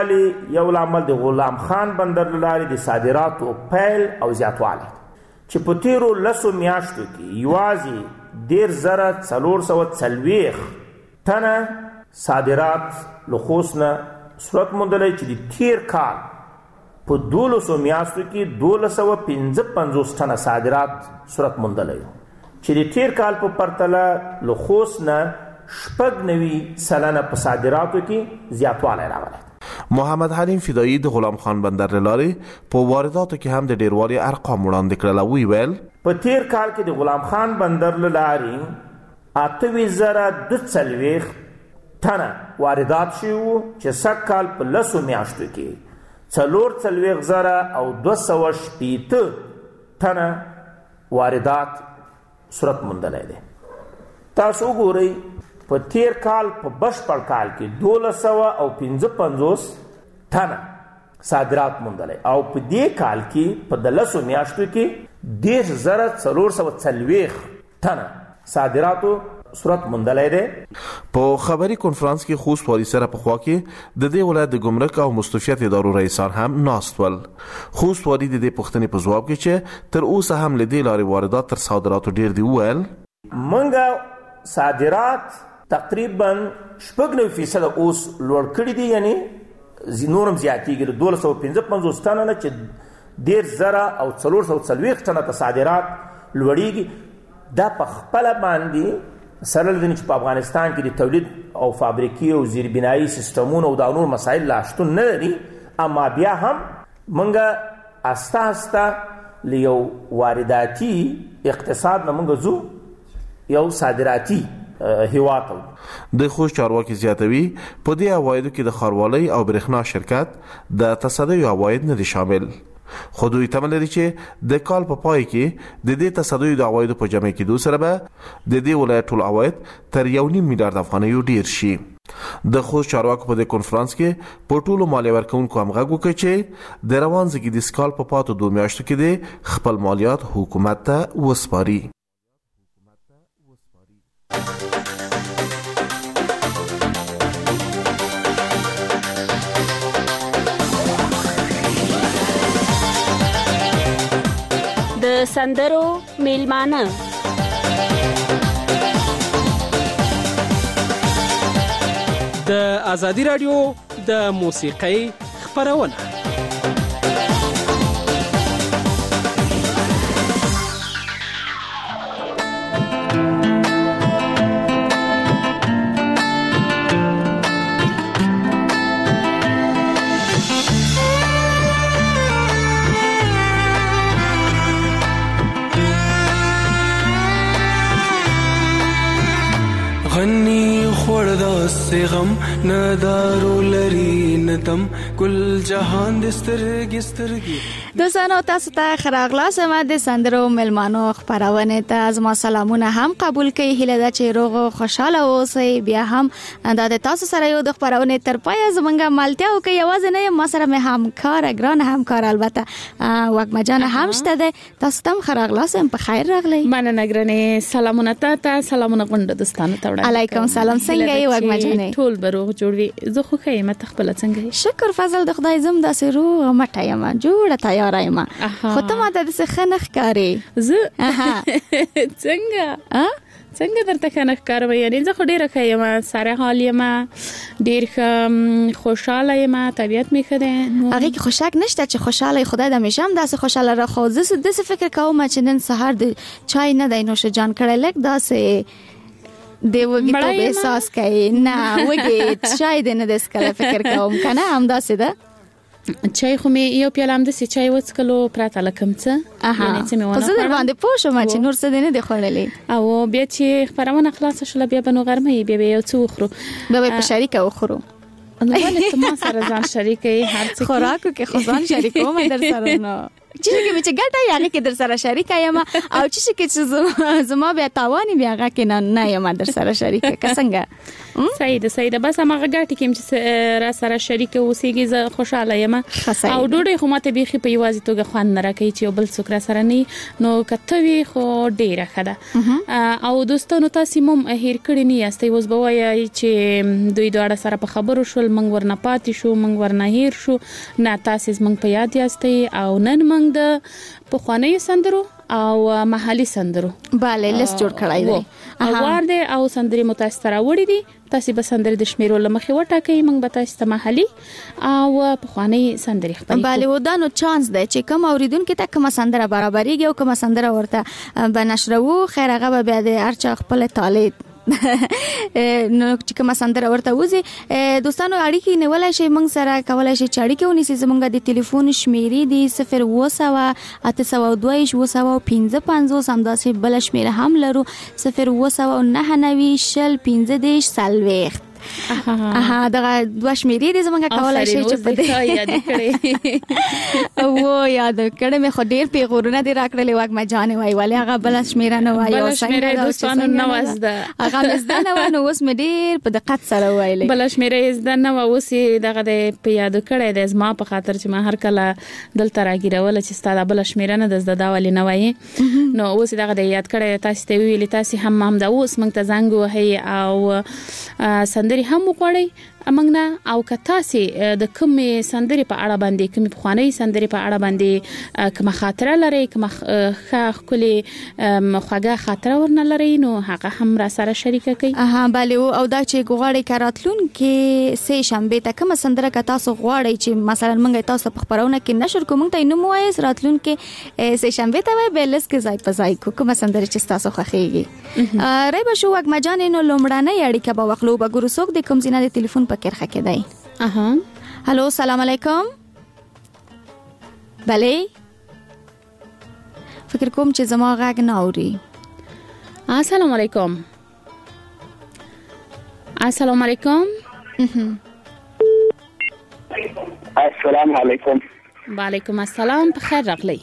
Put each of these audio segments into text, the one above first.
یو لامل د غلام خان بندر له لارې د صادراتو پیل او زیاتوالی چې په تیرو 10 میاشتو کې یوازې 10440 ټنه صادرات له خوست نه صورت موندلی چې د تیر کال په 12 میاشتو کې 1255 ټنه صادرات صورت موندلی چې د تیر کال په پرتله له خوست نه 96% په صادراتو کې زیاتوالی راغلی. محمد حلیم فدایی د غلام خان بندر له لارې په وارداتو کې هم د ډیروالي ارقام وړاندې کړل او ویل په تیر کال کې د غلام خان بندر له لارې 28,042 ټنه واردات شوي وو چې سږ کال په 10 میاشتو کې 44,260 ټنه واردات صورت موندلی دی. تاسو وګورئ په تیر کال په بشپړ کال کې 1255 ټنه صادرات موندلی او په دې کال کې په 10 میاشتو کې 10,440 ټنه صادراتو صورت موندلی دی. په خبري کنفرانس کې خوست والي سره په خوا کې د دې ولایت د ګمرک او مستوفیت ادارو رئیسان هم ناست ول. خوست والي د دې پوښتنې په ځواب کې چې تر اوسه هم له دې لارې واردات تر صادراتو ډیر دي وویل منګه صادرات تقریبا 90% اوس لوړ کړي دي، یعنی نورم زیاتېږي له 255 ټنه نه چې 10,440 ټنه ته صادرات لوړېږي. دا په خپله باندې سره له دې چې په افغانستان کې د تولید او فابریکې او زیربنایي سیستمونو او دا نور مسایل لا شتون نه لري، اما بیا هم موږ استه استه له یو وارداتي اقتصاد نه موږ ځو یو صادراتي هیواد. د خوست چارواکي زیاتوي په دې عوایدو کې د ښاروالۍ او برېښنا شرکت د تصدیو عواید نه دي شامل، خو دوی تمه لري چې د کال په پای کې د دې تصدیو د عوایدو په جمع کېدو سره به د دې ولایت ټول عواید تر 1.5 میلیارډ افغانیو ډیر شي. د خوست چارواکو په دې کنفرانس کې په ټولو مالیه ورکوونکو هم غږ وکړ چې د روان زېږدیز کال په پاتو 2 میاشتو کې د خپل مالیات حکومت ته وسپاري. د سندرو میلمانه د ازادي رادیو د موسیقۍ خپرونه. غنی خوردا سے غم ندارو لري ندم کل جهان دسترګي دوستانو تاسو ته خراغلاسم د سندرو ملمانو خبرونه ته از ما سلامونه هم قبول کړئ. هیله ده چې روغ او خوشاله اوسئ. بیا هم د تاسو سره یو د خبرونه تر پای زمونږه مالتیا او کې یوازې نه ما سره مې همکار ګران همکار البته وګما جان هم شته ده. تاسو تم خراغلاسم په خیر راغلی. مننه ګرانې سلامونه ته سلامونه غونډه دوستانو ته وړاندې. علیکم سلام. څنګه یې وګما جانې؟ ټول بروغ جوړوي. زه خو خیم ته خپل څنګه شکر فضل د خدای زم داسې روغ مټه یم جوړه تیار یم. خو ته ماته د خنخ کاری زه څنګه درته خنخ کاروي؟ یعنی زه خو ډیره خیم سره حال یم ډیر خوشاله یم طبیعت می خده هغه کې خوشاک نشته چې خوشاله خدای د همیشه هم داسې خوشاله را خو زه د فکر کوم چې نن سحر د چای نه د نوش جان کړه لک داسې دی وګي ته احساس کوي نه وګي چای د نه د سکله فکر کوم کنه هم داسې ده چای خو می یو پیاله هم د چای وڅکلو پراته لکم څه یعنی څه می ونه زه در باندې پوښم چې نور څه نه دی خوړلې او بیا چې خبرونه خلاص شول بیا بنو غرمه بیا یو څه وخورو بیا په شریک وخورو الله ولې ته ما سره ځان شریکې هر څه خوراکو کې خو ځان شریکوم در سره نو چې مې چې ګټه یې هغه کې در سره شریک یم او چې زما بیا تاوان بیا هغه کې نه یم در سره شریک که څنګه صحیح ده بس هغه ګټه کې چې را سره شریک اوسېږي زه خوشاله یم او ډوډۍ خو ماته بیخي په یوازې توګه خوند نه راکوي چې یو بل څوک را سره نه نو کته وی خو ډیره ښه ده او دوستانو تاسو هم هیر کړی نه یاستئ اوس به وایي چې دوی دواړه سره په خبرو شول موږ ورنه پاتې شو موږ ورنه هیر شو نه تاسو موږ په یاد یاستئ او نن موږ د پخوانیو سندرو او محلي سندرو bale لیست جوړ کړای دی اوار دی او سندري متاثر وړي دي تاسو به سندري د شمیرو لمخې وټاکئ موږ به تاسو ته محلي او پخوانی سندري خپل bale ودا نو چانس دی چې کوم اوریدونکو ته کوم سندره برابرېږي او کوم سندره ورته بنشرو خیر هغه به بیا د هرچا خپل طالب نو چې کوم سندره ورته وځي دوستانو اړیکې نیولای شي موږ سره کولای شي چې اړیکې ونیسي زموږ د ټلیفون شمیرې دي 0 همداسې بل شمیره هم لرو 0 دغه دوه شمیرې دي زموږ کولای شي چې په دې یاد کړئ او یاد کړم مې خو ډیر پیغورونه دي راکړلې واګ ما جانې وای ولې هغه بل شمیره نه وای او څنګه دوستانو نو وزده هغه مزده نه ونه اوس مې ډیر په دقت سره وایلې بل شمیره زده نه اوس دغه د په یاد کړې د زما په خاطر چې ما هر کله دلته راګیرول چې ستاده بل شمیره نه د زده دا ولې نه وای نو اوس دغه د یاد کړې تاسو ته ویلې تاسو هم دا اوس موږ ته زنګ وهي او سندري هم وغوړی امنګنا او کتاسي د کومې سندري په اړه باندې کومې پخوانی سندري په اړه باندې کوم خاطره لري کوم خاخ کلی خوګه خاطره ورنه لري نو هغه هم را سره شریک کړي bale او دا چې غواړي کاراتلون کې سه شنبه ته کوم سندره کا تاسو غواړي چې مثلا موږ تاسو په خبرونه کې نشر کوم ته نو موایس راتلون کې سه شنبه ته وای بیلس کې ځای په ځای کوم سندره چې تاسو خوښيږي رای به شو وګ مجان نو لومړنۍ اړیکه به وخلو به ګروسوک د کوم زینه د ټلیفون پکې راکې دی هالو سلام علیکم بله فکر کوم چې زما غږ نه اوري السلام علیکم السلام علیکم السلام علیکم وعلیکم السلام بخیر راغلی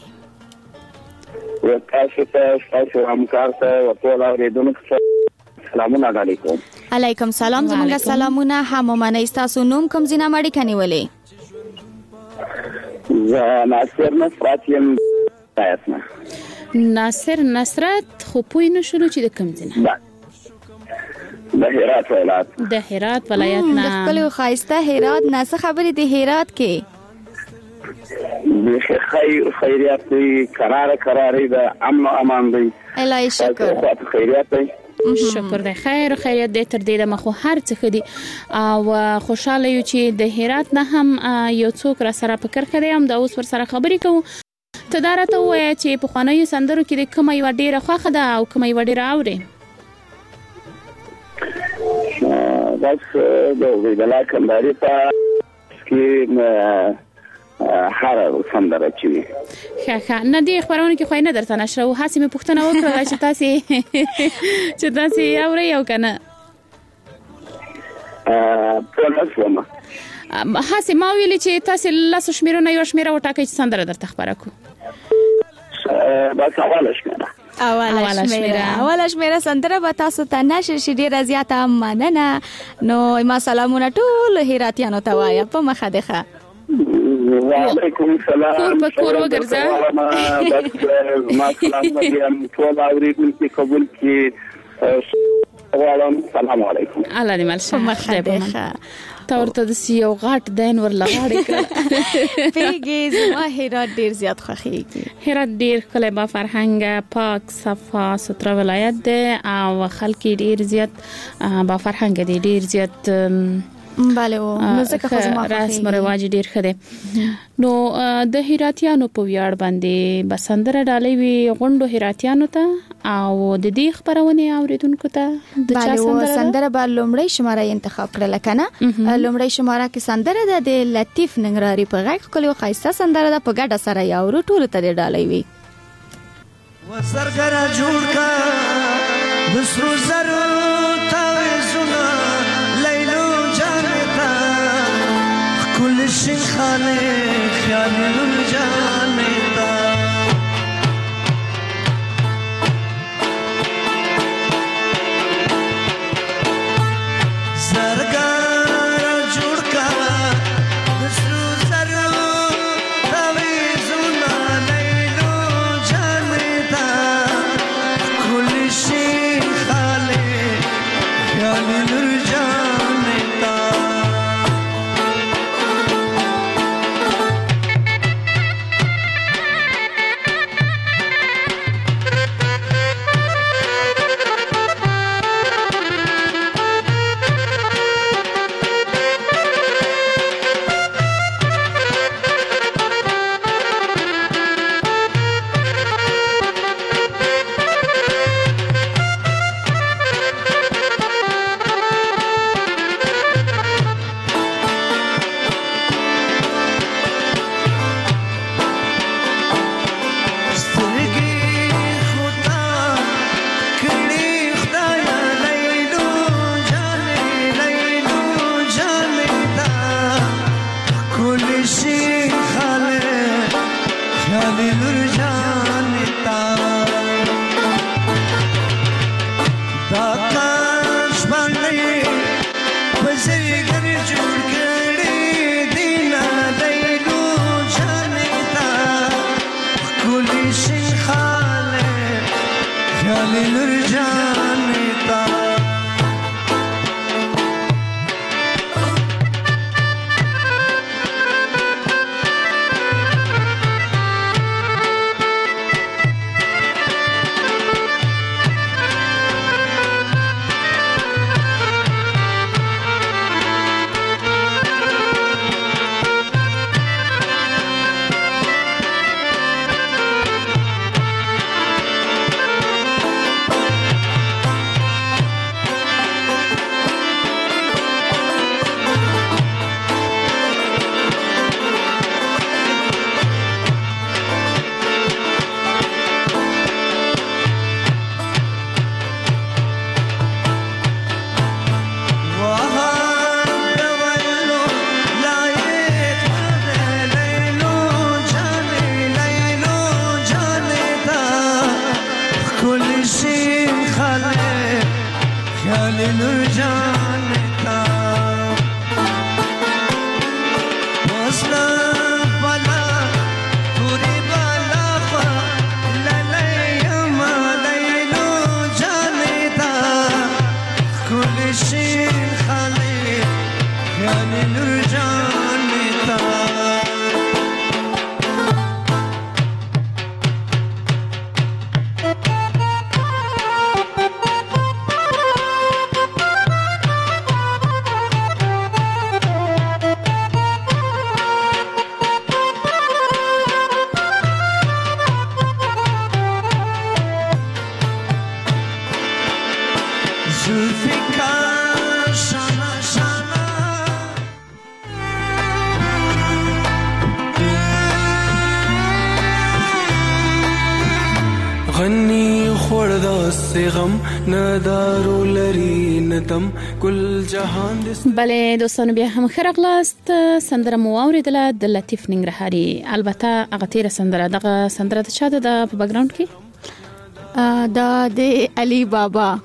تاسو ته همکار ته ټول اوریدونکو سلامونه علیکم علیکم سلام زمونږ سلامونه هم منئ تاسو نوم کوم زینه مړی کني ولې ناصر نصرت یم ناصر نصرت خو پوی نشو چې د کوم زینه د هرات ولایت د هرات ولایت نه خپل خایسته هرات نه څه خبرې د هرات کې د خیر خیریت قرارې د امن امان دی الهي شکر خیریت دی شکر دی خیر خیریت دې تر دې د مخو هر څه خدي او خوشاله یو چې د هرات نه هم یو څوک را سره فکر کړی هم دا اوس ور سره خبرې کوم ته دا راته وایي چې په خوانیو سندرو کې د کومه یو ډیره خوخه ده او کومه یو ډیره اوري بس د ویلا کنداري په کې هر سندره چوي ښه نه دی خبرونه کې خو نه درته نشره او هڅه مې پوښتنه وکړه چې تاسو اوري او کنه په لاسومه هڅه ما ویلې چې تاسو لاسو شمیرونه یو شمیره وټاکئ چې سندره درته خبره کو بس اوله شمیره اوله شمیره سندره به تاسو ته نشر شي ډیره زیاته مننه نو ما سلامونه ټول هراتیانو ته وایم په مخه ده وعلیکم السلام کور وګرځه بس ما سلام وایم ټول اوریدونکو قبول کی سلام علیکم الله دې مل شه مخه ده تورته د سیو غاټ دین ور لغاړي کړ پیګز ما هرات ډیر زیات خوښیږي هرات ډیر کله با فرهنګ پاک صفا ستر ولایت ده او خلک ډیر زیات با فرهنګ دي ډیر زیات bale نو څه خو زما رسم رواج ډیر خده نو د هراتیانو په ویاړ باندې بسندره ډالې وی غونډو هراتیانو ته او د دې خبرونه اوریدونکو ته د چا سندره به لومړی شماره انتخاب کړل کنه لومړی شماره کې سندره د لطیف ننګرهاري په غږ کولو خایسته سندره د په ګډه سره یاورو ټول ته ډالې وی وسرګرا جوړ کا د سرو زرو تاویزونه لیلو جانتا کل شین خانه خیال جانتا شي خاله خیالی نور جانتا دا کاش باندې بزرګر جوړ کړي دینا لیلو جانتا کلی شي خاله خیالی نور جانتا غني خوردا سغم ندارو لري ندم كل جهان بله دوستانو بیا هم خرغلاست سندره مو اوریدله د لطیف ننګرهاري البته هغه تیر سندره دغه سندره د چا د په بیک ګراوند کې دا د علي بابا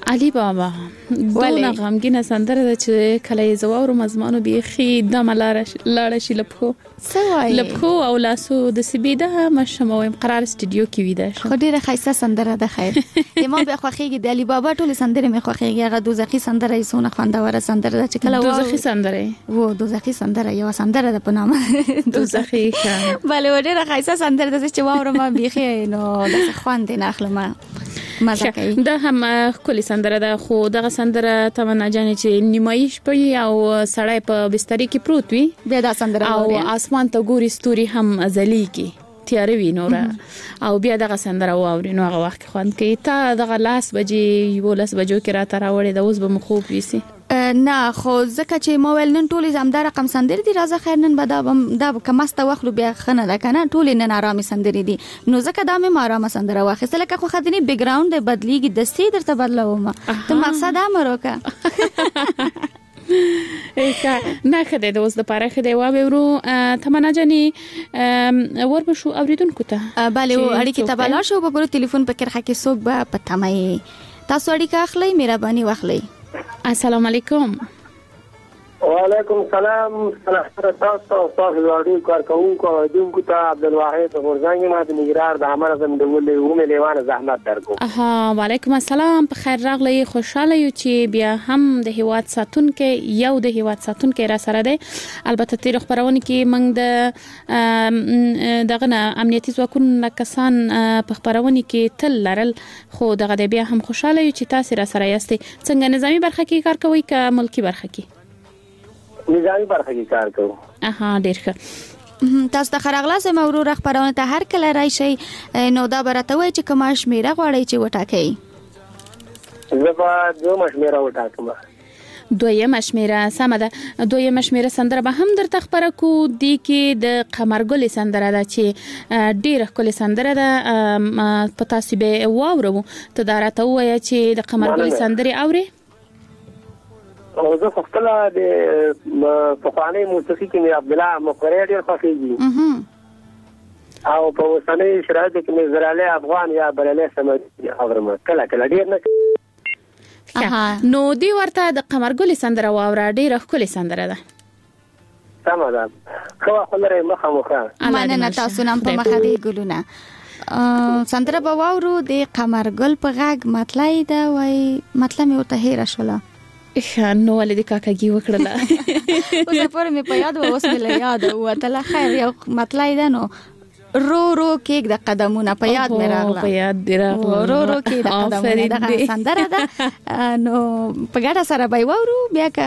دونه غمګینه سندره ده چې کله یې زواورو مزمانو بیخي دمه لاړه شي لپخو او لاسو د سبیده مشم او قرار استودیو کې ویده خو ډیره ښایسته سندره ده. خیر ما به خوښیږي د علي بابا ټول سندره مې خوښیږي. هغه دوزخي سندره یې سونه خوندوره سندره ده چې کله دوزخي سندره یو سندره ده په نامه دوزخي بله ډیره ښایسته سندره ده چې واورم ما بیخي نو د خوند نه اخلم مزه کوي. دا هم کلی سندره ده خو دغه سندره تمنا جان چې نیمایش پي او سړی په بستر کې پروت وي بیا دا سندره او اسمان ته ګوري ستوري هم ازلی کی تیارې وي نور او بیا دغه سندره واوري نو هغه وخت خوند کوي. تا دغه لاس بجې یو لاس بجو کې را تراوړې د اوس به مخوب ویسي نه خو ځکه چې موبایل نن ټولې زمدا رقم سندري دي راځه خیر نن به دا کمسته وخلو بیا خنه ده کنه ټولې نن آرامي سندري دي نو ځکه دا مې آرامه سندره واخیسته لکه خو خدنی بیک ګراوند بدلیږي د سي درته بدلوم ته مقصد امروکا نه خدای د اوس د پاره خدای واورو تمنا جاني وربشو اوریدونکو ته bale اړیکې ته بلار شو په ټلیفون په کرخه کې څوک به پتمای تاسو اړیکه اخلي مهرباني واخلي. السلام علیکم. وعلیکم السلام. تاسو راډیو کارکونکو دونکو ته عبدالواحد غورزنګ ما د نګرار د امر زم د ولې ومه لیوانه زحمت درکو. وعلیکم السلام. په خیر راغلی. خوشاله یو چې بیا هم د هیواد ساتونکو یو د هیواد ساتونکو را سره دی. البته تیر خبرونه کې موږ دغه امنیتي ځواکونو کسان په خبرونه کې تل لرل خو دغه بیا هم خوشاله یو چې تاسو را سره یاستئ. څنګه نظامی برخه کې کار کوئ که ملکی برخه کې؟ نظامی برخه کې کار کوم. ډیر ښه. تاسو ته خراغلاس مورور خبرونه ته هر کله راشي نو دا برته وای چې کوم شمیره غواړي چې وټاکي. زبا دوه شمیره وټاکم. دویمه شمیره سمه ده. دویمه شمیره سندره به هم درته خبره کو دی کې د قمرګل سندره ده چې ډیره ښکلې سندره ده په تاسو به واورو ته دا راته وای چې د قمرګل سندره اوري. او زه خپل د پخوانی موسیقي کې مې عبد الله مقری ډیر خوښیږي او په اوسنۍ شرایطو کې مې زراله افغان یا بلله سمدي اورم کله کله ډیر نه. نو دی ورته د قمرګل سندره واوره ډیره ښکلې سندره ده. سمه ده خو خلره مخه مخه مننه تاسو نن په مخه دی ګلونه سندره به واورو د قمرګل په غږ مطلب دا وای مطلب مې ورته هېره شوله نو ولې د کاکاګي وکړله اوس پورې مې په یاد و اوس مې له یاد وته خیر یو مطلب ده نو رو رو کېک د قدمونه په یاد مې راغله په یاد دی راغله رو رو کېک د قدمونه د سندره ده نو په ګډه سره به واورو بیا که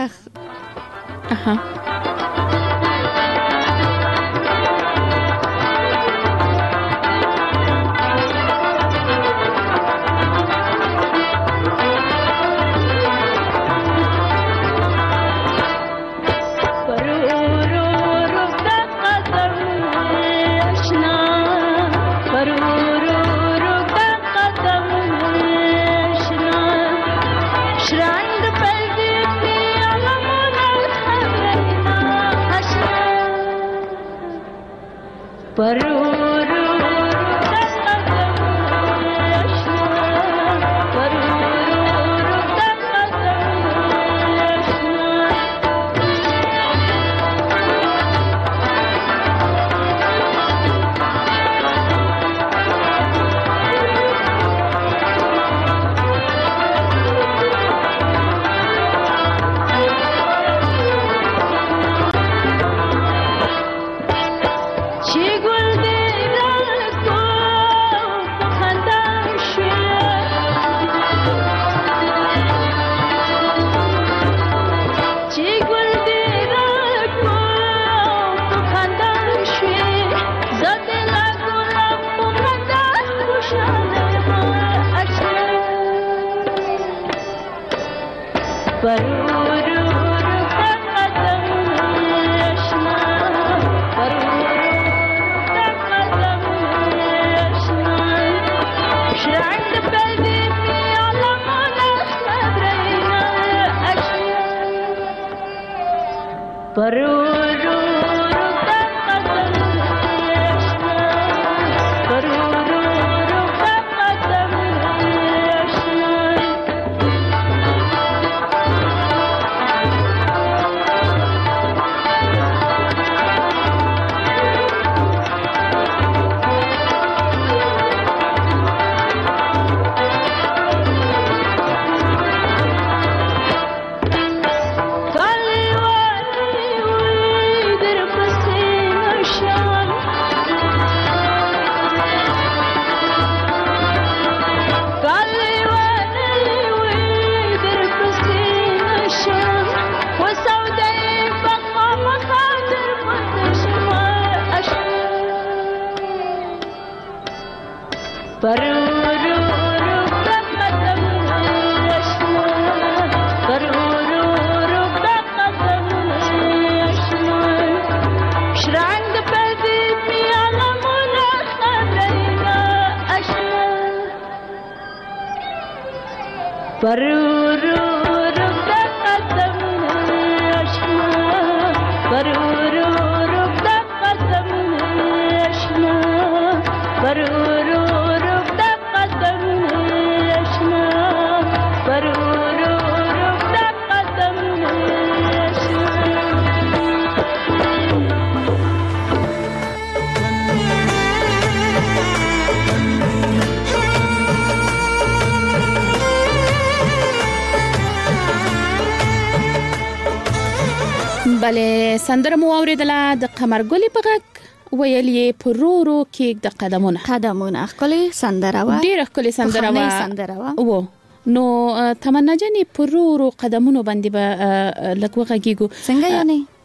بله سندره مو اوریدله د قمرګل په غږ ویل یې پرورو کېک د قدمونه ښکلې سندره وه ډېره ښکلې سندره وه نو تمنا جانې پرورو قدمونو باندې به لږ وغږیږو څنګه یعنې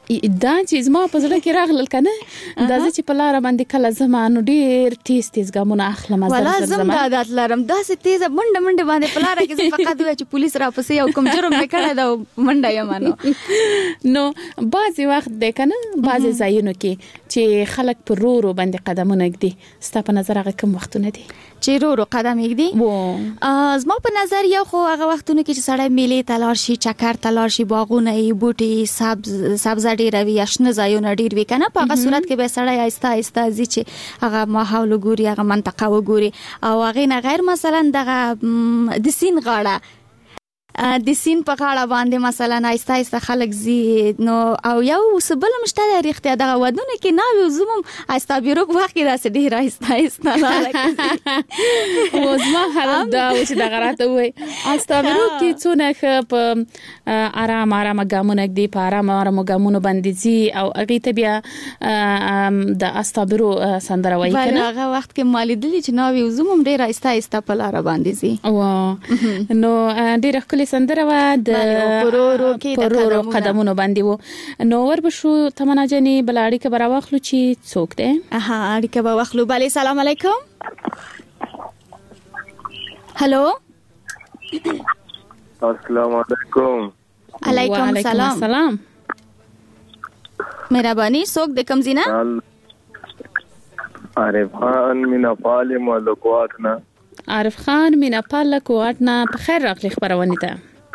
دا چې زما په زړه کې راغلل کنه دا چې په لار باندې کله زمانو ډیر تیز ګامونه اخلم ولا زم دا عادت لرم دا سه تیز منډه باندې په لار کې فقط وای چې پولیس را پسې یو کوم جرم نه کړی دا منډه یمانو نو بعضی وخت د کنه بعضی ځایونو کې چې خلک پر رو باندې قدمونه ږدي ستا په نظر هغه کوم وختونه دي چې رو قدم ږدي زما په نظر یو خو هغه وختونه کې چې سړی میلې تلار شي چکر تلار شي باغونه ای بوټي سبز ډیر وی آشنا ځایونه ډیر وی کنه په هغه صورت کې به سړی آیسته ځي چې هغه ماحول ګوري هغه منطقه وګوري او هغه نه غیر مثلا دغه د سین غاړه د سین په غاړه باندې مثلا آیسته خلک زی نو او یو سبل مشته ریخته دغه ودونه کې ناوي زوم آیسته بیرو وخت کې راس ډیر آیسته نه او زما حالت دا و چې دغه راته وای آیسته بیرو کې څونه په آرام ګامونه کې په آرام ګامونه باندې زی او هغه ته بیا د استابرو سندره وای کنه هغه وخت کې مالیدلی چې ناوي زوم ډیر آیسته په لار باندې زی او نو ډیر خپل سندره و د پرورو قدمونو باندې وو نو وربشو تمنا جنې بلاړی کې براوخلو چې څوک ده اړیکه به واخلو بله سلام علیکم هالو السلام علیکم علیکم السلام مهرباني څوک د کوم زینا عارف خان مینا پال مولکواتنا عارف خان مینا پال کواتنا په خیر راغلی خبرونه ته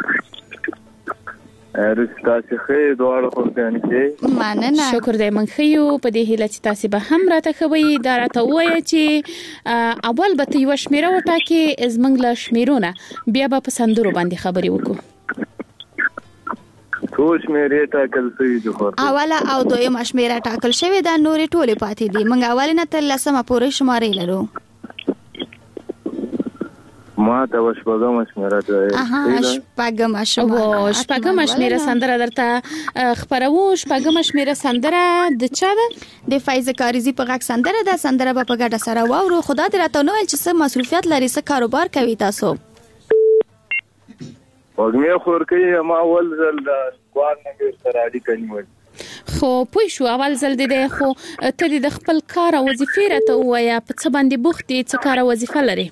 تاسو خې دوړ خو ځانې مننه شکر دې من خيو په دې هیله چې تاسو به هم راته خوي دا راته وایي چې اول به یو شمیره وټا کې زمنګ له شمیرونه بیا به په سندرو باندې خبري وکړو څو شمیره ټاکل شوی دي خو اوله او دویمه شمیره ټاکل شوی دا نورې ټوله پاتې دي موږ اولینه تر لسمه پورې شمارې لرو ما ته وشپګم شمیره ده شپګم شمیره سندره درته خبرو شپګم شمیره سندره د چا ده د فایز کاریزی په غږ سندره ده سندره په ګډه سره واورو خدا دې راته نو چې څه مصروفیت لري څه کاروبار کوي تاسو وګمه خور کوي ما اول ځل د کوار نه سره اړیکه نیول خو پوه شو اول ځل دې خو ته د خپل کار او وظیفې راته وایا په څه باندې بوختي څه کار او وظیفه لري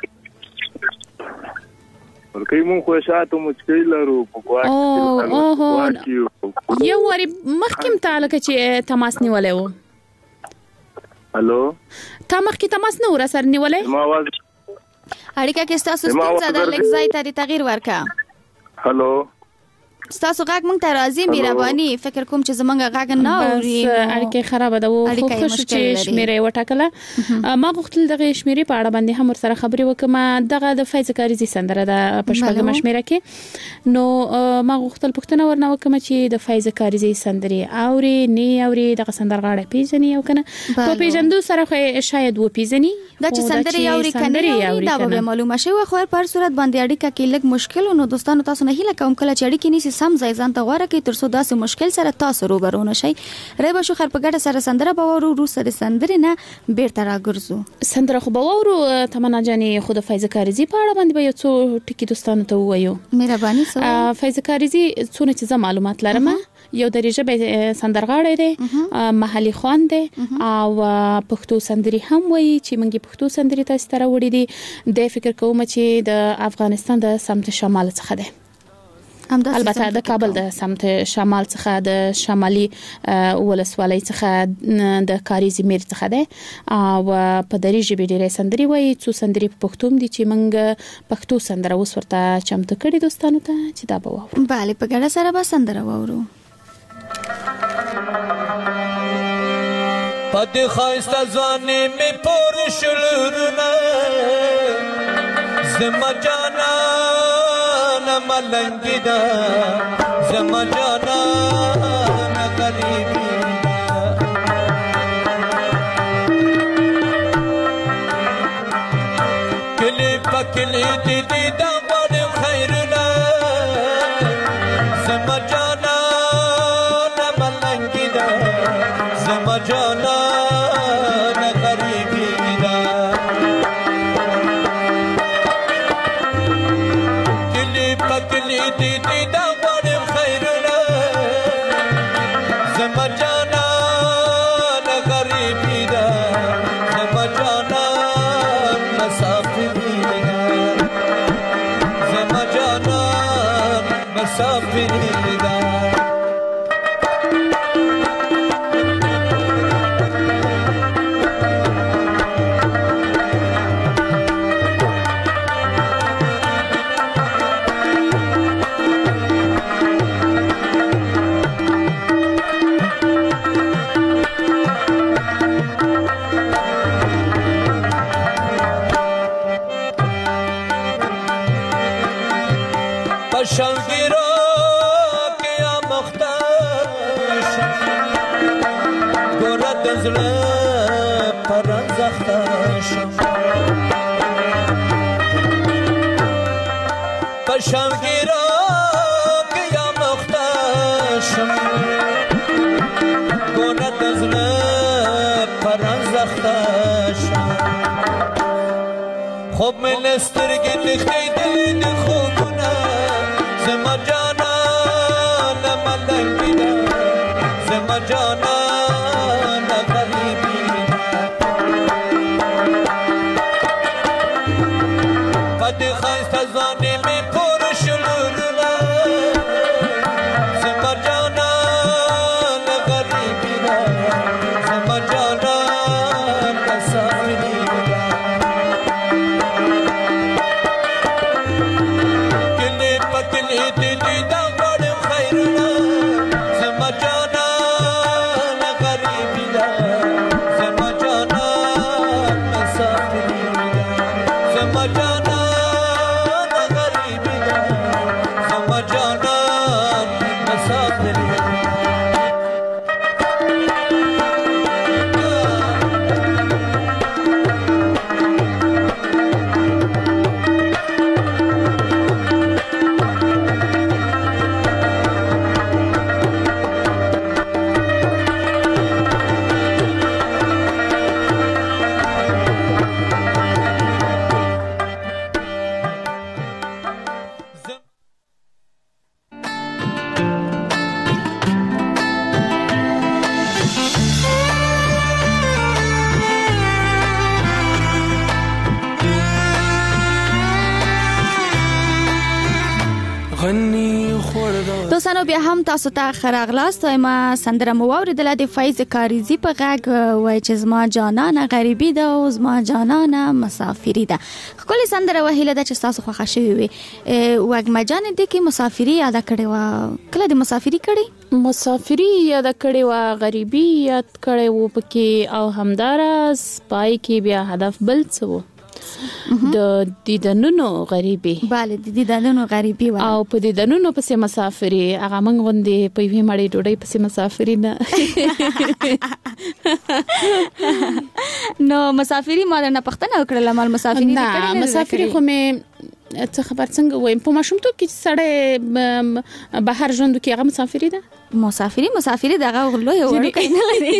ورکه مون خو شاته مشکل لرو په کوار یو وری مخکم تعالی چې تماس نیولې و الو تا مخکې تماس نه ور سره نیولې ما आवाज اړیکه کې تاسو ستاسو د لیک ځای ته تغییر ورکا الو تاسو غږ مونږ ته راځي مهرباني فکر کوم چې زمونږ غږ نه اوري اړیکه خراب ده خو خوش چې شمیره وټاکله ما غوښتل دغه شمیره په اړه باندې هم سره خبري وکم دغه د فایز کاریزی سندره د پښپګم شمیره کې نو ما غوښتل پښتنه ورنه وکم چې د فایز کاریزی سندره اوري نه اوري دغه سندرغاړه پیژني او کنه په پیژندو سره خو شاید و پیژني دا چې سندره اوري کنه دا به معلومه شي خو په هر صورت باندې اړیکه کې لږ مشکل نو دوستانو تاسو نه هیله کوم کله چې اړیکې نيسي سم ځای ځان ته غوړه کې تر څو داسې مشکل سره تاسو روبرونه شي رې به شو خر په ګډه سره سندره باورو رو سره سندره نه بیرته راګرځو سندره خو باورو تمنا جانې خود فایز کاریزی په اړه باندې یو څو ټکی دوستانو ته وایو مهرباني سره فایز کاریزی څونه چې معلومات لرم یو درجه به سندرغاړی دی محلي خوان دی او پښتو سندري هم وایي چې منګي پښتو سندري تاسو ته راوړي دي د فکر کوم چې د افغانستان د سمت شمال څخه دی البته د کابل د سمت شمال څخه د شمالي ولسوالۍ څخه د کاریزی میر څخه ده او په دریجه به ډیره سندري وایي څو سندري په پښتو دي چې منګ پښتو سندره اوس ورته چمتو کړي دوستانو ته چې دا به وو bale په ګډه سره به سندره وورو پد خایسته ځواني می پور شلورنا زما جانا ملنگی دا زما جانا غریبی کلی پکلی دی دی دا بار خیرنا زما جانا ملنگی دا زما جانا غریبی دا پکلی دی دی دا غوړم خیرنا زړه پران زخته شم په شمګیرا کې یا مخته شم ګونه د زړه پران زخته شم خوب مې لسترګې تخې د خوبونه زما جانا نه ملنګ زما جانا نه غریبي پدې خاصه ځانې مې پور شلونه زما جانا نه غریبي زما جانا نه سامي دوستانو بیا هم تاسو ته خراغلاست ما سندره مو اوریدله د فیض کاریزی په غږ وای چې زما جانانه غریبی ده او زما جانانه مسافری ده خپل سندره وهیله ده چې تاسو خوښ شوي وي وګما جان دې کې مسافری یاد کړي وا کله د مسافری کړي مسافری یاد کړي وا غریبی یاد کړي وو پکې او همدارس پای کې بیا هدف بل څه وو د دیدنونو غریبي bale د دیدنونو غریبي و او په دیدنونو پسې مسافري هغه منګ غوندې په وی مړې ډوډۍ پسې مسافري نه نو مسافري مال نه پختنه وکړه مال مسافري نه مسافري خو مې څه خبر څنګه وایم په ماشومتوب کې سړی بهر ژوند کې هغه مسافري ده مسافري دغه غلو یو ورکه نه لري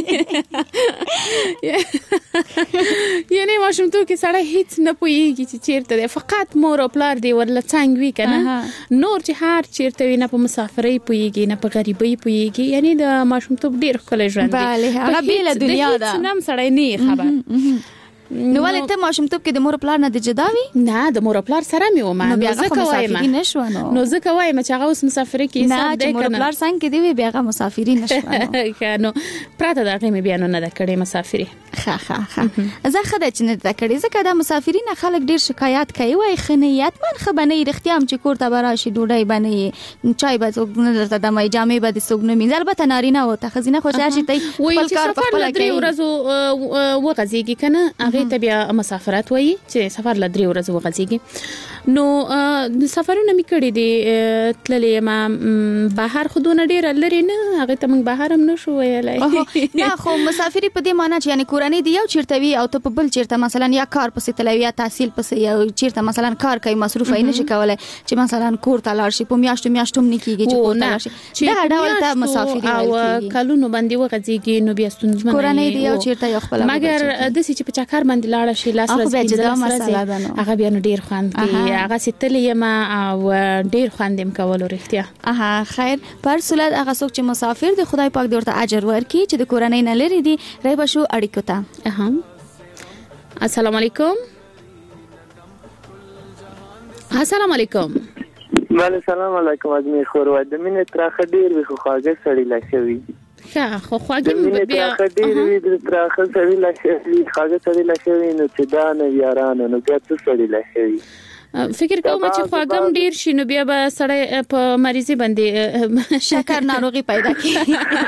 یعنی ماشومتوب کې سړی هیڅ نه پوهیږي چې چیرته دی فقط مور او پلار دی ورله څنګه وی کنه نور چې هر چیرته وي نه په مسافرۍ پوهیږي نه په غریبۍ پوهیږي یعنی د ماشومتوب ډیر ښکلی ژوند دی bale هغه بیل دنیا ده نام سړی نه خبر نو ولې ته ماشومتوب کې د مور پلار نه د جدا وي نه د مور پلار سره مې و ما نو بیا ځکه وایم نو ځکه وایم چې هغه اوس مسافرۍ کې حساب دی کنه مور پلار څنګه کې دی بیا هغه مسافرۍ نشو نو پراته دا غي مې بیان نه د کړې مسافرۍ ښه زه خدای چې نه د کړې ځکه د مسافرۍ نه خلک ډیر شکایت کوي وای خنیت من خبنه رښتیا هم چې کور ته براشي ډوډۍ بنې چای به څوک نه درته د مې جامې به د څوک نه مینځل البته نارینه و ته خزینه خوشاله شي ته خپل کار په خپل کې ورځو وغځيږي کنه هغه ته بیا مسافرت وایي چې سفر ل 3 ورځې وغځيږي نو سفرونه مې کړې دي تللې ما بهر خودونه ډیر لري نه هغه ته موږ بهر هم نشو ویلای نه خو مسافري په دې معنی چې یعنی کورنۍ دی یو چیرته وي او ته په بل چیرته مثلا یا کار پسې تلوي یا تحصیل پسې یو چیرته مثلا کار کوي مصروف نه شي کولای چې مثلا کور ته لاړ شي په میاشتو نه کیږي چې کور ته لاړ شي دا ډول ته مسافري او کلونو باندې وغځيږي نو بیا ستونزمن کورنۍ دی یو چیرته یو خپل مګر د سې چې په چکر باندې لاړ شي لاس ورځ هغه بیا ډیر خوند کوي هغه ستلې ما او ډیر خوندم کولو رښتیا خیر پر صورت هغه څوک چې مسافر دی خدای پاک دې ورته اجر ورکړي چې د کورنۍ نه لري دي رای بشو اړیکو ته السلام علیکم السلام علیکم وعلیکم السلام علیکم اجمیر خور وای د مینې ترخه ډیر وي خو خواږه سړی لښوي خو خواږه بیا ډیر وي د ترخه سړی لښوي خواږه سړی لښوي نو چې دا نه یارانو نو بیا څه سړی لښوي فکر کوم چې خواږم ډیر شینو بیا به سړی په مریضي باندې شکر ناروغي پیدا کړي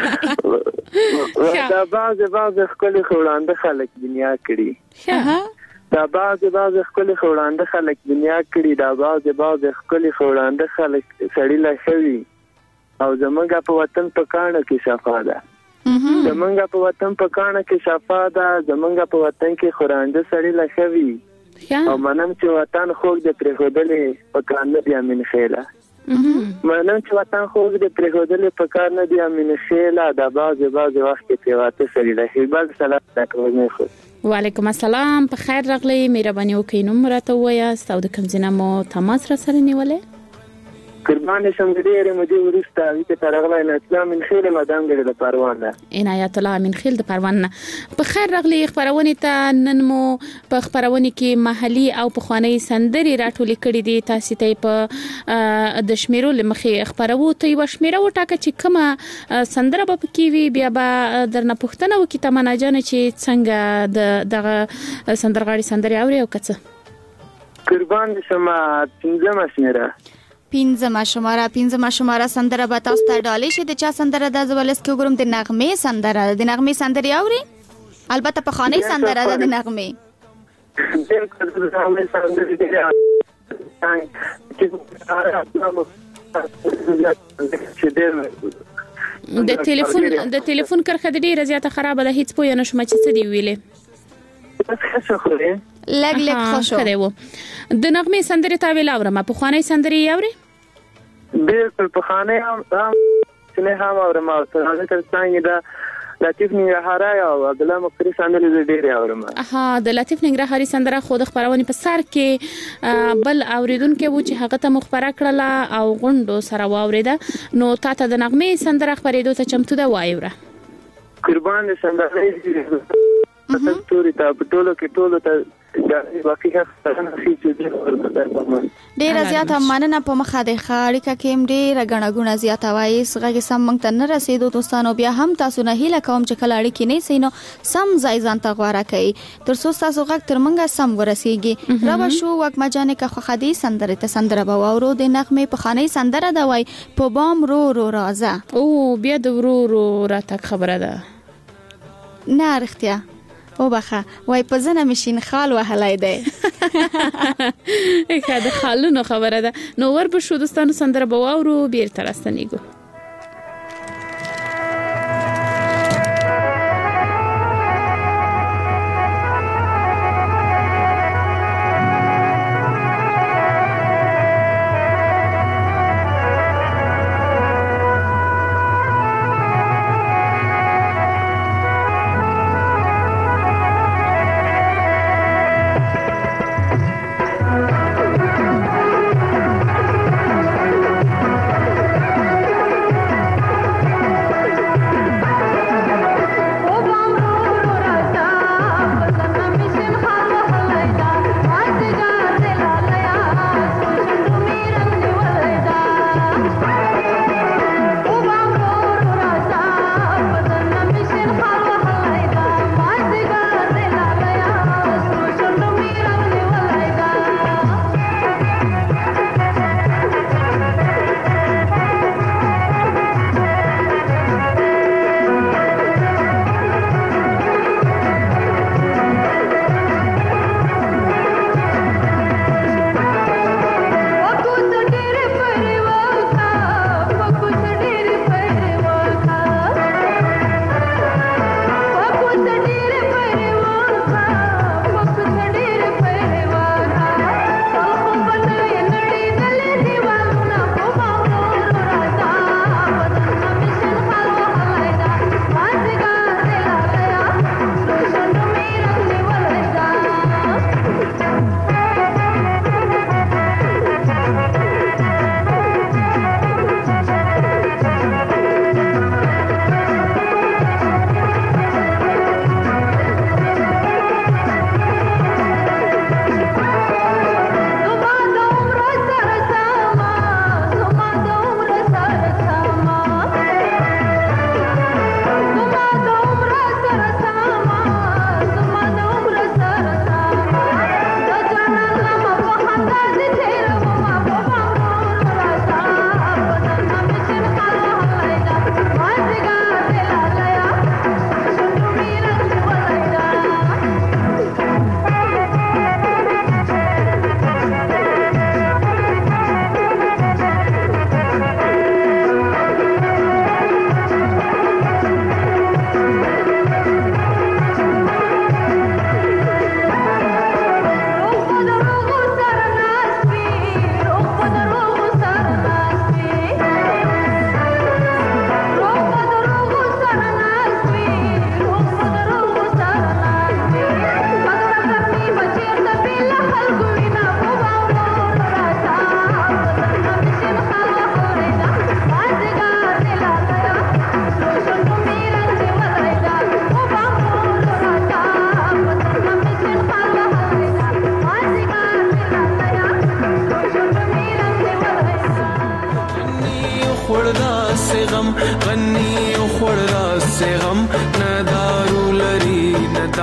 دا بعض خپل خوړاند خلک دنیا کړي دا بعض خپل خوړاند خلک دنیا کړي دا بعض خپل خوړاند خلک سړی لښوي او زمونږ په وطن په کانه کې صفا ده زمونږ په وطن په کانه کې صفا ده، زمونږ په وطن کې خورانده سړی لخوي او منم چې وطن خوږ د پرېښودلې په کار نه دی امین خیله. منم چې وطن خوږ د پرېښودلې په کار نه دی امین خیله. د بعضې وخت کې پرېواته سړي لخوي. بل سلام تکرار خو. وعلیکم السلام، په خیر راغلی. مهرباني وکړئ نوم راته ووایاست او د کوم ځای نه مو تماس را سره نیولی؟ قربان شم ډېرې مودې وروسته ویته ته راغلی. اسلام من خیل مدام ګډه د پروان ده. عنایت الله من خیل د پروان نه. په خیر راغلی خبرونه ته. نن مو په خبرونه کې محلي او پخوانی سندري راټولې کړې دي. تاسو ته په د شمیرو لمخې خبرو ته یو شمیره وټاکه چې کومه سندره به پکې وي. بیا به درنه پوښتنه وکړي تمنا جان چې څنګه دغه سندرغاړي سندري اوري او کڅه. قربان شم پنځمه شمیره. پنځمه شماره سندره به تاسو ته ډالۍ شي. د چا سندره ده؟ زولس کې وګورم. د نغمې سندره ده. د نغمې سندري اوري؟ البته په خاني سندره ده د نغمې. د ټلیفون کرخه ډیره زیاته خراب ده. هیڅ پوه نه شوم چې څه دی ویلې. لګ خوشو کړو. د نغمې سندري تا ویل اورم. په خاني سندري اوري؟ بالکل په خانه هم هم اورم. او څنګه تر څنګه دا لطیف ننګرهاري او عبدالله مقری سندري ډېر اورم. د لطیف ننګرهاري سندره خو د خبرونه په سر کې بل اوریدونکو و چې هغه ته مخبره کړله او غونډو سره واوریده. نو تاسو د نغمې سندره خبرېدو ته چمتو ده وایوره. قربان سندره دې ستوري ته په ټولو کې ټولو ته ډیره زیاته مننه. په مخه د خاړه کې ډیره غنغونه زیاته وایي. څنګه سم مونږ ته نه رسیدو دوستانو. بیا هم تاسو نه هیله کوم چې کلاړی کې نه سينو سم ځای ځان ته غواره کړئ تر څو تاسو غږ تر مونږه سم ورسیږي. را شو وک مجانه که خو خدي سندره ته سندره به وورو. د نغمه په خانه سندره دا وای په بام رو رو رازه. او بیا د ورو رو راته خبره ده. نه رښتیا او بخه وای په زنه مشین خال وهلای دی. اګه د خالونو خبره ده. نو ور به شو دوستانو سندره به واورو بیرته راستنیږو.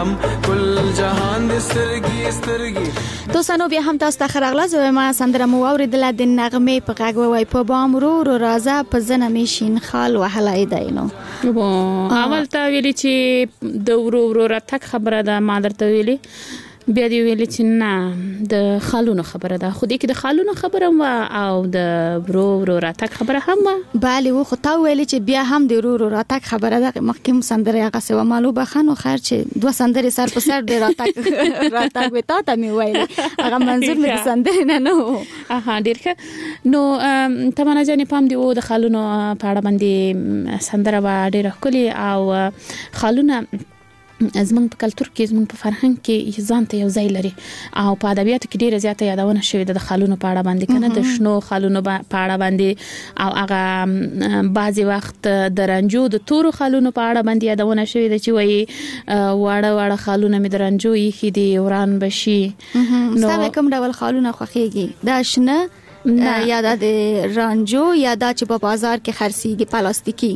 تم کل جهان د سترګي سترګي دوستانو بیا هم تاسو ته خراغله زه ما سندره مو اوریدله د نغمې په غږ وای په بام رو راځه په زنه می شین خال وهلای دینو اول تا ویلی چې د ورو را تک خبره ده ما درته ویلی بیا دی ویلی چې نه د خالونو خبره ده خو دې کې د خالونو خبره وا او د ورو را تک خبره هم وا bale و خو تا ویلی چې بیا هم د ورو را تک خبره ده مخکې سندره هغه سوا مالو بخانو خیر چې دوه سندره سر په سر د را تک وتا ته می ویلی هغه منظور می سندره نه نو ډیر ښه نو تمنا جانې پام دی او د خالونو په اړه باندې سندره وا ډیر ښکلي او خالونه زمونږ په کلتور کې زمونږ په فرهنګ کې ځان ته یو ځای لري او په ادبیاتو کې ډیره زیاته یادونه شوې ده د خالونو په اړه باندې کنه د شنو خالونو په اړه باندې او هغه بعضی وخت د رنجو د تورو خالونو په اړه باندې یادونه شوې ده چې وایي واړه خالونه مې د رنجو یې دي وران بشي نو کوم ډول خالونه خوخيږي دا شنه یا د رنجو یا دا چې په بازار کې خرڅيږي پلاستیکي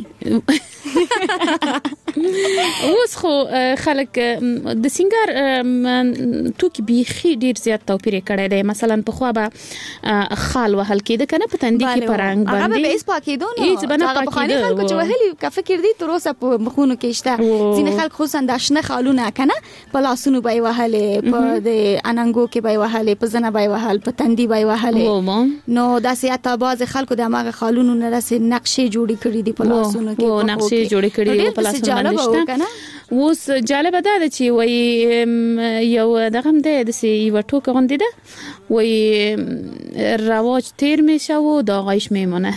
اوس خو خلک د سنگار توکي بيخي ډیر زیات توپیر کړی دی مثلا په خو به خال وهل کې د کنه په تندې کې پرنګ باندې هغه به اس پاکیدو نو هغه په خاني خلکو چې وهلي کا فکر دي تر اوسه په مخونو کې شته ځینې خلک خو سنداشنه خالونه کنه په لاسونو به وهلې په د اننګو کې به وهلې په زنه به وهل په تندې به وهلې نو دا سیاته باز خلکو د ماغه خالونو نه رسې نقشې جوړې کړې دي په لاسونو کې نقشې جوړې کړې په لاسونو باندې اوس جالب ده چې وای یو دغه د سی یو ټوک غوندې ده وای رواج تیر می شو دا غایش میمونه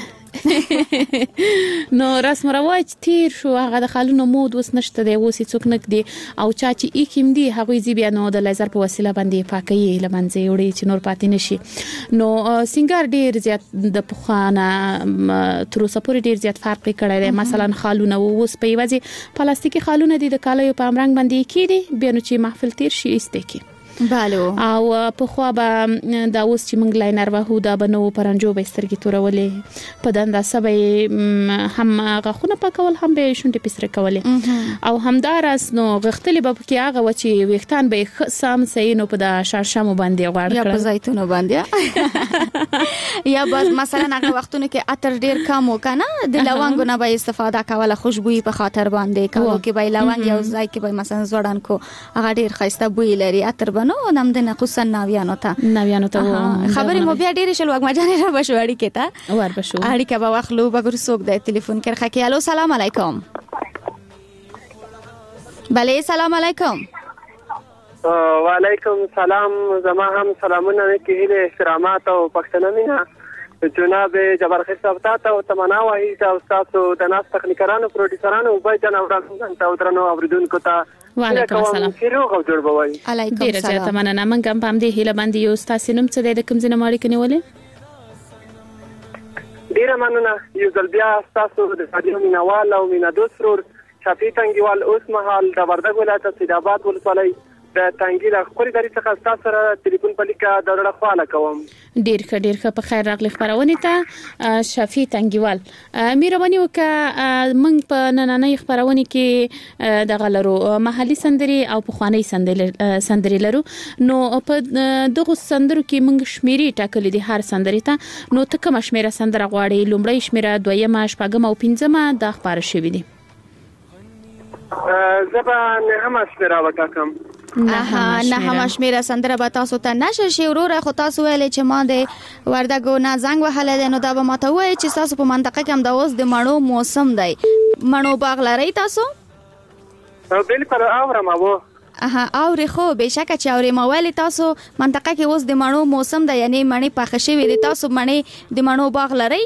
نو رسم رواج تیر شو هغه د خالونو مود وس نشته دی اوس څوک نک دی او چا چې اکیم دی هغه زی بیا نو د لیزر په وسیله باندې پاکي لمنځي وړي چې نور پاتې نشي نو سنگار ډیر زیات د پخوانه تر اوسه پورې ډیر زیات فرق کړی دی مثلا خالونه اوس په یوازي پلاستیکي خالونه دي د کالیو په امرنګ باندې کیدي بیا نو چې محفل تیر شي استکی بالو او په خو به دا اوس چې موږ لاینر وهو دا بنو پرنجو به سترګې تورولې په دنده سبې هم غخونه پکول هم به شونډې پسره کولې او همدارس نو غختلې به کې هغه و چې وختان به سم سینو په د شړشمو باندې غوړ کړل یا په زیتونو باندې یا بس مثلا هغه وختونه کې عطر ډیر کم وکنه د لونګو نه به استفاده کوله خوشبوئی په خاطر باندې کولو کې به لونګ یو ځای کې به مثلا زوړان کو هغه ډیر خسته بوی لري عطر نو نام دنه خصن ناویانو ته خبرې مو بیا ډېرې شل وګ مجانه را بشو اړیکه ته ور بشو اړیکه به واخلو بګر سوق د ټلیفون کرخه کې الو سلام علیکم بله سلام علیکم وعلیکم سلام زما هم سلامونه کې احترامات او پښتنه مینه جناب جبرخیل صاحب ته او تمنا وایي چې تاسو د ناس تخنیکرانو پروډوسرانو وبای جناب راځم ته ودرنو اوریدونکو ته وعلیکم السلام خیروغ او جوړ بوي علیکم السلام ډیر زیاته مننه من کوم پام دی هله باندې یو تاسو نوم څه د کوم ځنه ماړی کني ولې ډیر مننه یو ځل بیا تاسو د رادیو مینوال او مینا دوسترور شفیع تنګیوال اوس مهال د وردګ ولایت سیداباد ولسوالۍ د تنګی له خوري درې څخه تاسو سره ټلیفون په لیکه د ډېر خواله کوم ډیر ښه په خیر راغلی خبرونه ته شفیع تنګیوال مهرباني وکړه موږ په نننۍ خبرونه کې د غلرو محلي سندري او پخوانی سندري لرو نو په دغه سندرو کې موږ شمیري ټاکلې دي هر سندري ته نو ته کوم شمیره سندره غواړې لومړی شمیره دویمه شپږم او پنځمه د خبر شوې دي زبا نه شمیره وټاکم نه هم شمیره سندره به تاسو ته نشه شي وروره خو تاسو ویلې چې ما د وردګو نه زنګ وهله نو دا به ماته وایي چې تاسو په منطقه کې هم د اوس د مڼو موسم دی مڼو باغ لري تاسو بالکل اورم او اوري خو بهشکه چې اوري ما ویلې تاسو منطقه کې اوس د مڼو موسم دی یعنی مڼې پخې شوي دي تاسو مڼې د مڼو باغ لري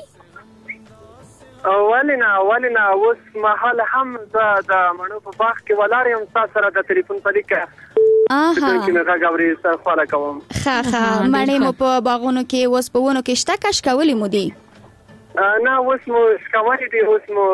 ولنا اوس محل هم د مڼو په باغ کې ولار یم تاسو سره د ټلیفون په لیکه چې نه غاوري سره خواله کوم ښه مڼې مو په باغونو کې اوس په ونو کې شته کش کولې مو دي نه اوس مو شکوالي دي اوس مو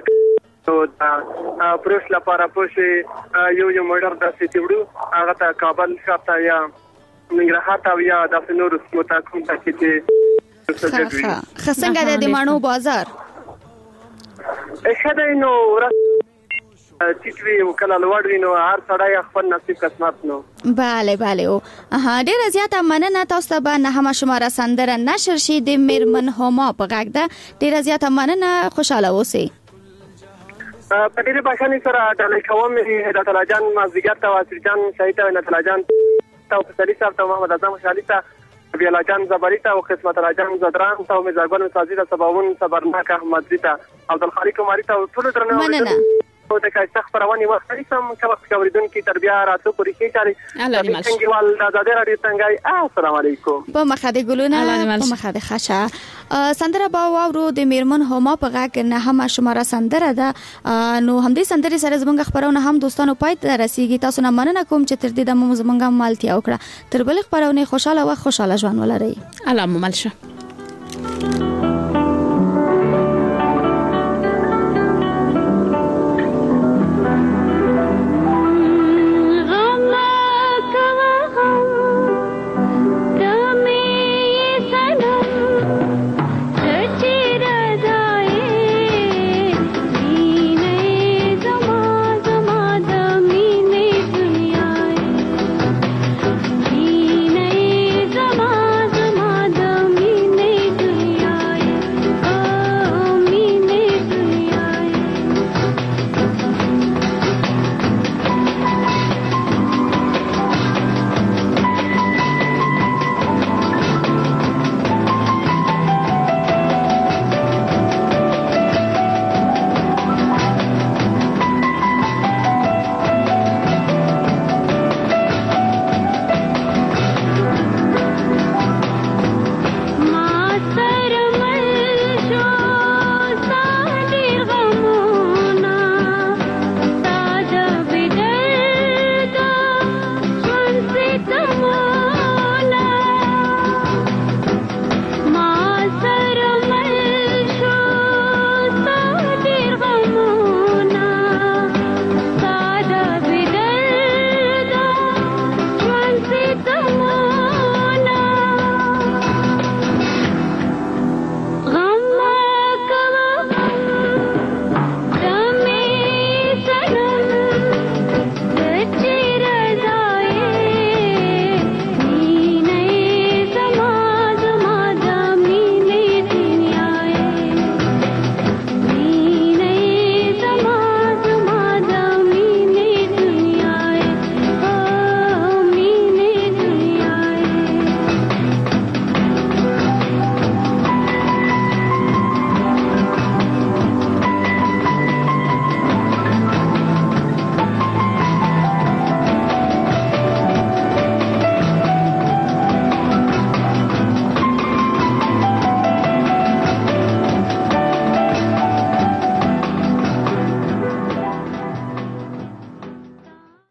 د پروس لپاره پوښي یو مډر د سیټیوډو هغه ته کابل شاته یا ننګرهار ته یا د نورو سمتا کوم ته کې څنګه د مڼو بازار شته نو ټیټ وي او کله لوړ وي، نو هر سړی خپل نصیب قسمت نو. بله بله او ډیره زیاته مننه. تاسو ته به نهمه شماره سندره نشر شي د میرمن هما په غږ ده. ډیره زیاته مننه، خوشاله اوسئ. په ډیره بښنې سره ډالۍ کوم هدایت الله جان مازدیګر ته، واسر جان شهید ته، هدایت الله جان ته، پسري صاحب ته، محمد اعظم خالي ته، بیا الله جان زبري ته، او قسمت الله جان زدران ته، او مزاګل مساجد ته، سباون صبرناک احمد زی ته، عبدالخالق عمري ته، ټول درنه مننه. او د کایسته خبرونه وخت سم کوریدونکو تربیه راتلو پوری کې چاري څنګهوال د آزادۍ راډیو څنګه. السلام علیکم. په مخاده ګلونه په مخاده خشه سندره با واورو د میرمن هما په غږ نهمه شماره سندره ده. نو همدې سندرې سره زمونږ خبرونه هم دوستانو پای ته رسیږي. تاسو نه مننه کوم چې تر دې د زمونږ مالتیا وکړه. تر بل خبرونه خوشاله ژوند ولرئ. الله مو ملشه.